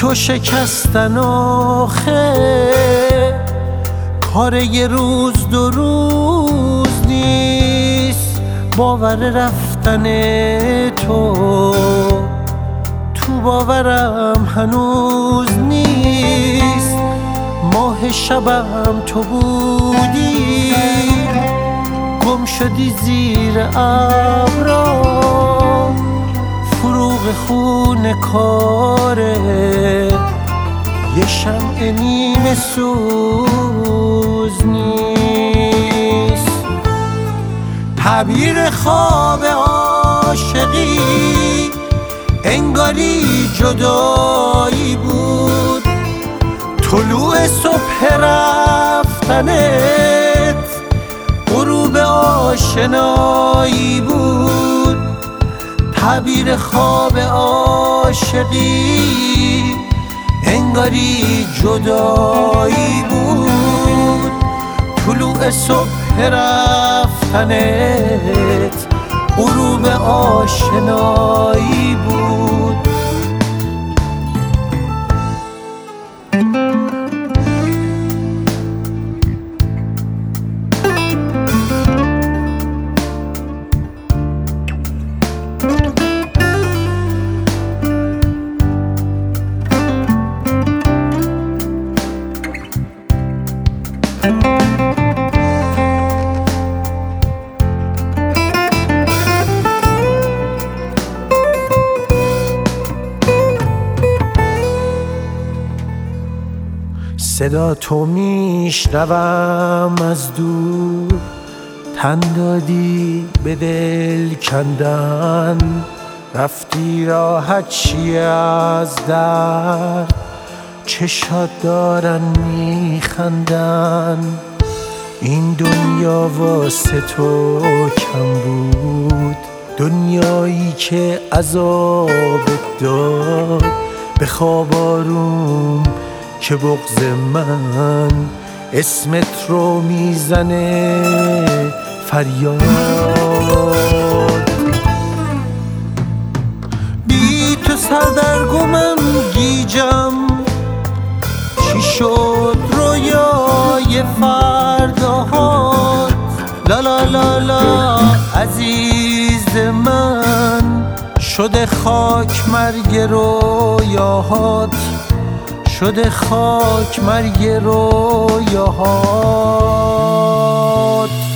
تو شکستن آخه کار یه روز دو روز نیست. باور رفتن تو باورم هنوز نیست. ماه شبم تو بودی، گم شدی زیر ابرا. فروغ خون کاره یه شمع نیمه سوز نیست. تعبیر خواب عاشقی انگاری جدایی بود. طلوع صبح رفتنت غروب آشنایی بود. تعبیر خواب عاشقی انگاری جدایی بود. طلوع صبح رفتنت غروب آشنایی بود. صدا تو میشنوم از دور، تن دادی به دل کندن. رفتی راحت چی از در، چشات دارن میخندن. این دنیا واسه تو کم بود، دنیایی که عذاب داد. به خواب آروم که بغض من اسمت رو میزنه فریاد. بی تو سردرگمم گیجم، چی شد رویای فرداهات؟ لا لا لا لا عزیز من، شده خاک مرگ رویاهات. شده خاک مرگ رویاهات.